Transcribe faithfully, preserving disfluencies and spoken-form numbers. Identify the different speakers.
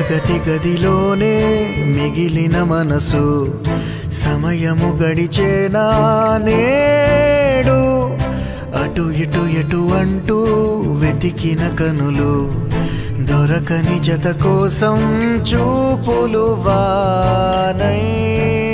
Speaker 1: తరగతి గదిలోనే మిగిలిన మనసు సమయము గడిచేనా నేడు అటు ఇటు ఎటు అంటూ వెతికిన కనులు దొరకని జత కోసం చూపులు వానై